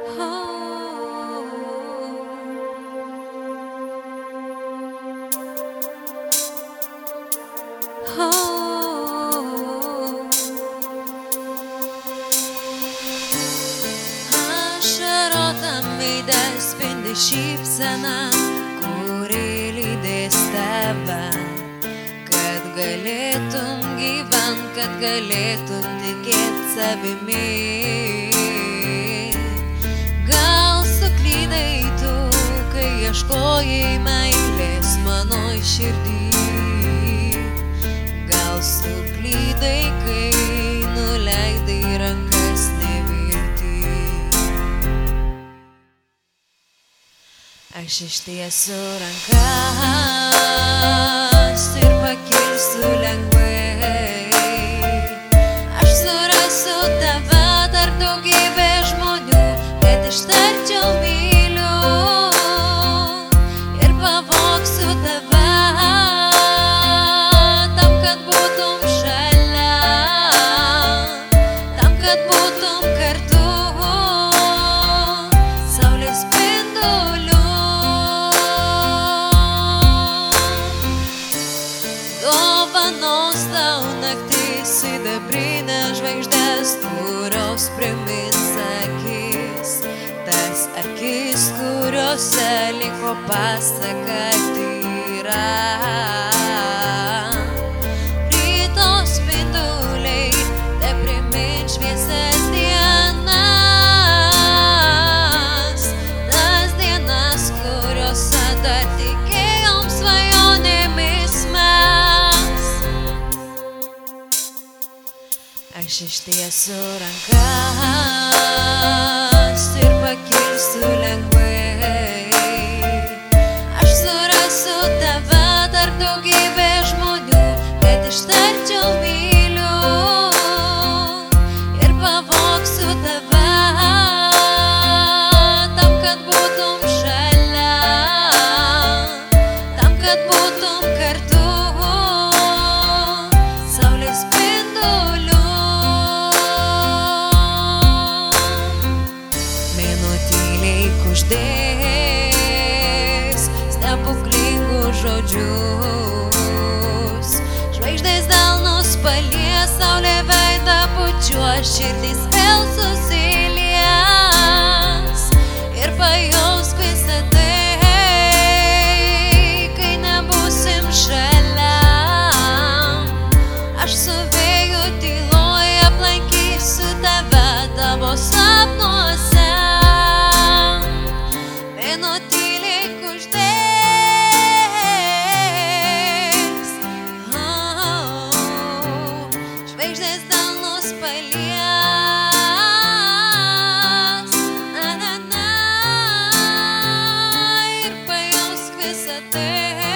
Veide spindi šypsena, kuri lydės tave, kad galėtum gyvent, kad galėtum tikėt savimi. Gal suklydai tu, kai ieškojai meilės mano širdį, gal suklydai, kai nuleidai rankas neviltį. Aš ištiesiu rankas ir pakilsiu lengvai. Aš surasiu tave tarp daugybės žmonių, kad ištarčiau myliu ir pavogsiu tave, tam, kad būtum šalia, tam, kad būtum kartu saulės spinduliu. Dovanos tau naktis sidabrinės žvaigždės, kurios primins akis, tas akis, kuriuose liko pasaka tyra. Ryto spinduliai te primins šviesias dienas, tas dienas, kuriuose dar tikėjom svajonėmis mes. Aš ištiesiu rankas ir pakilsiu lengvai. Aš surasiu tave tarp daugybės žmonių, kad ištarčiau myliu ir pavogsiu tave, tam, kad būtum šalia, tam, kad būtum kartu saulės spinduliu. Kuždės stebuklingus žodžius, žvaigždės delnus palies, saulė veidą pučiuos, širdis vėl susilies ir pajausk visą tai, kai nebūsim šalia. Aš su vėju tyloje aplankysiu tave tavo sapnuose. Mėnuo tyliai kuždės, žvaigždės delnus palies, na, na, na, ir pajausk visą tai.